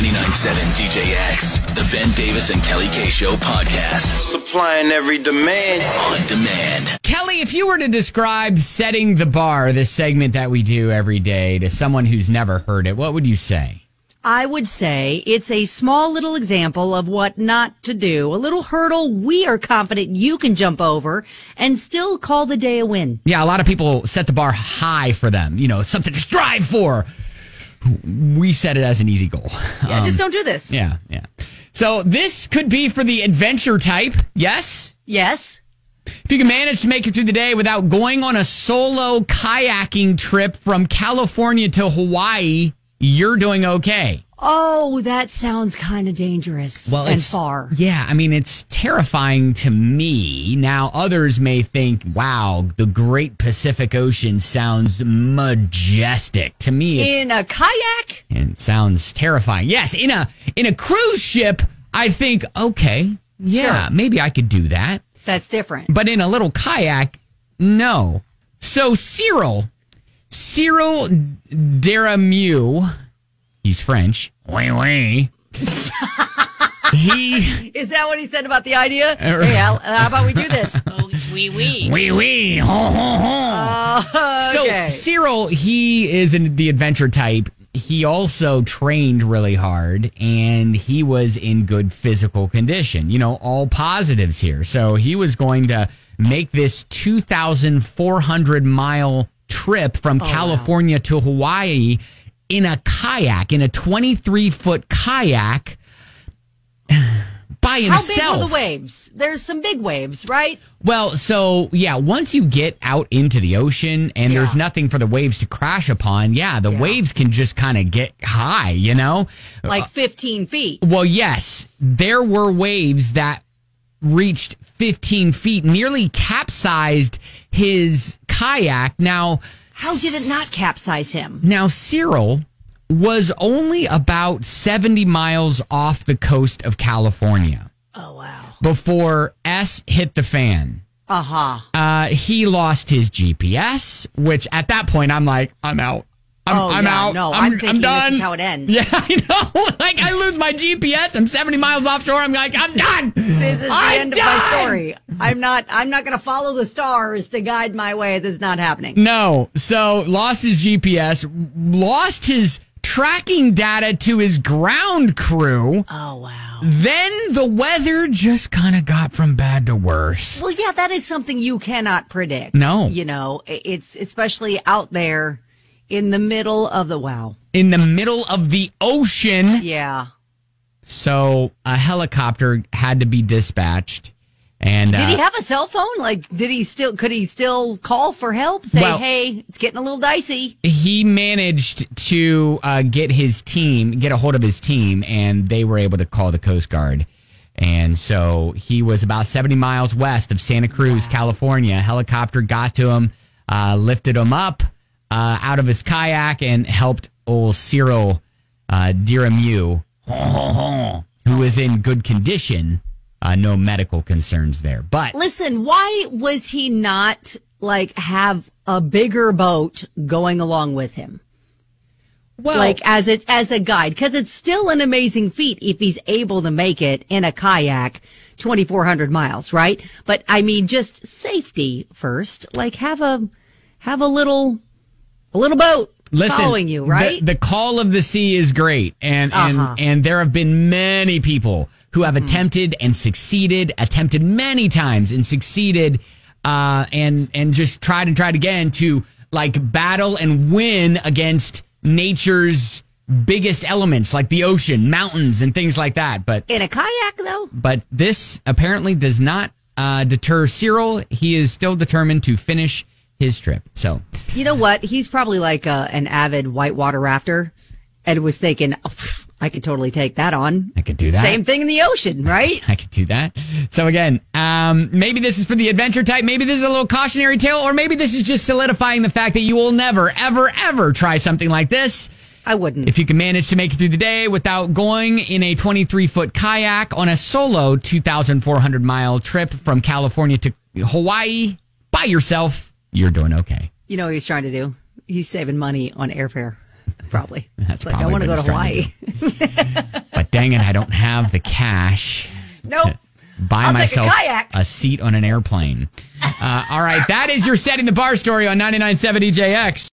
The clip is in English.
99.7 DJX, the Ben Davis and Kelly K Show podcast. Supplying every demand. On demand. Kelly, if you were to describe setting the bar, this segment that we do every day, to someone who's never heard it, what would you say? I would say it's a small little example of what not to do. A little hurdle we are confident you can jump over and still call the day a win. Yeah, a lot of people set the bar high for them. You know, it's something to strive for. We set it as an easy goal. Yeah, just don't do this. Yeah. So this could be for the adventure type. Yes? Yes. If you can manage to make it through the day without going on a solo kayaking trip from California to Hawaii, you're doing okay. Oh, that sounds kind of dangerous and far. Yeah, I mean, it's terrifying to me. Now, others may think, wow, the Great Pacific Ocean sounds majestic. To me, it's... In a kayak? And it sounds terrifying. Yes, in a cruise ship, I think, okay, yeah, Sure. maybe I could do that. That's different. But in a little kayak, no. So Cyril Deramieux, he's French. Oui. Is that what he said about the idea? Hey, how about we do this? Oui. Ho, ho, ho. Okay. So Cyril, he is the adventure type. He also trained really hard, and he was in good physical condition. You know, all positives here. So he was going to make this 2,400-mile trip from California to Hawaii in a kayak, in a 23-foot kayak by himself. How big were the waves? There's some big waves, right? Well, so, yeah, once you get out into the ocean and there's nothing for the waves to crash upon, the waves can just kind of get high, you know? Like 15 feet. Well, yes, there were waves that reached 15 feet, nearly capsized his kayak. Now, how did it not capsize him? Now, Cyril was only about 70 miles off the coast of California. Oh, wow. Before S hit the fan. He lost his GPS, which at that point I'm like, I'm out. I'm out. No, I'm thinking done. This is how it ends. Yeah, I know. Like, I lose my GPS. I'm 70 miles offshore. I'm like, I'm done. This is the end of my story. I'm not going to follow the stars to guide my way. This is not happening. No. So lost his GPS, lost his tracking data to his ground crew. Oh, wow. Then the weather just kind of got from bad to worse. Well, yeah, that is something you cannot predict. No. You know, it's especially out there. In the middle of in the middle of the ocean. Yeah. So a helicopter had to be dispatched. And did he have a cell phone? Like, could he still call for help? Say, hey, it's getting a little dicey. He managed to get a hold of his team, and they were able to call the Coast Guard. And so he was about 70 miles west of Santa Cruz, California. A helicopter got to him, lifted him up out of his kayak and helped old Cyril Deramieux, who was in good condition. No medical concerns there. But listen, why was he not have a bigger boat going along with him? Well, as a guide, because it's still an amazing feat if he's able to make it in a kayak 2,400 miles, right? But I mean, just safety first. Have a little boat following you, right? The call of the sea is great, and there have been many people who have attempted many times and succeeded, and just tried again to battle and win against nature's biggest elements like the ocean, mountains, and things like that. But in a kayak, though. But this apparently does not deter Cyril. He is still determined to finish his trip. So, you know what? He's probably an avid whitewater rafter and was thinking, I could totally take that on. I could do that. Same thing in the ocean, right? I could do that. So again, maybe this is for the adventure type. Maybe this is a little cautionary tale, or maybe this is just solidifying the fact that you will never, ever, ever try something like this. I wouldn't. If you can manage to make it through the day without going in a 23-foot kayak on a solo 2,400-mile trip from California to Hawaii by yourself, you're doing okay. You know what he's trying to do? He's saving money on airfare, probably. That's I want to go to Hawaii. Dang it, I don't have the cash. Nope. To buy I'll myself take a kayak. a seat on an airplane. All right, that is your Setting the Bar story on 99.7 EJX.